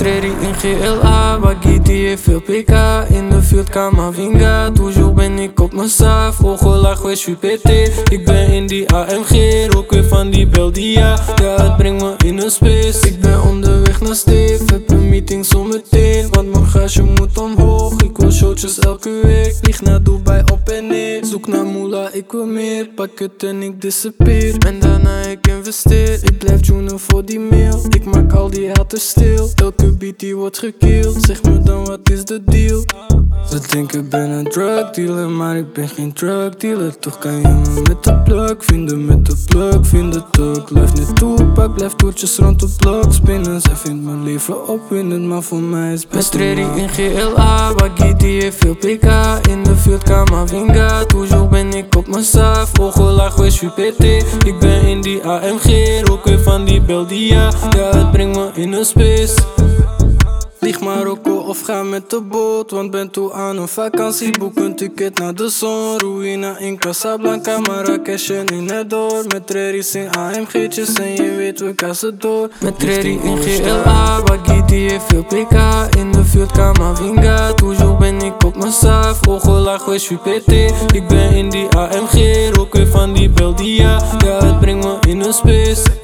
Treri in GLA, Waggy die heeft veel pk. In de field Kamavinga, toujours ben ik op mijn saaf. Volgelaag, wees PT. Ik ben in die AMG, rook weer van die Beldia. Ja, het brengt me in een space. Ik ben onderweg naar Steve, heb een meeting zometeen. Want mijn gage moet omhoog, ik wil showtjes elke week. Vlieg naar Dubai op en neer, zoek naar Moela, ik wil meer. Pak het en ik disappear, en daarna ik investeer. Ik blijf tunen voor die mail, ik maak al die haters stil. Elke beat die wordt gekillt, zeg me dan wat is de deal? Ze denken ik ben een drug dealer, maar ik ben geen drug dealer. Toch kan je me met de plug vinden, met de plug vinden tuk. Blijf net toepak, blijf toertjes rond de blok spinnen. Zij vindt mijn leven opwindend, maar voor mij is best Treri in GLA, Waggy die heeft veel pk. In de field Kamavinga, toujours ben ik op mijn saaf. Volgelaag, wees PT. Ik ben in die AMG, rook weer van die Beldia. Ja, het brengt me in een space. Vlieg Marokko of ga met de boot, want ben toe aan een vakantie. Boek een ticket naar de zon, Ruïna in Casablanca, Marrakesh en in het door. Met Treri's in AMG'tjes en je weet we kassen door. Met Treri in GLA, Waggy die heeft veel pk. In de field Kamavinga, toujours ben ik op mijn saaf. Volgelaag, wees PT. Ik ben in die AMG, rook weer van die Beldia. Ja, het brengt me in een space.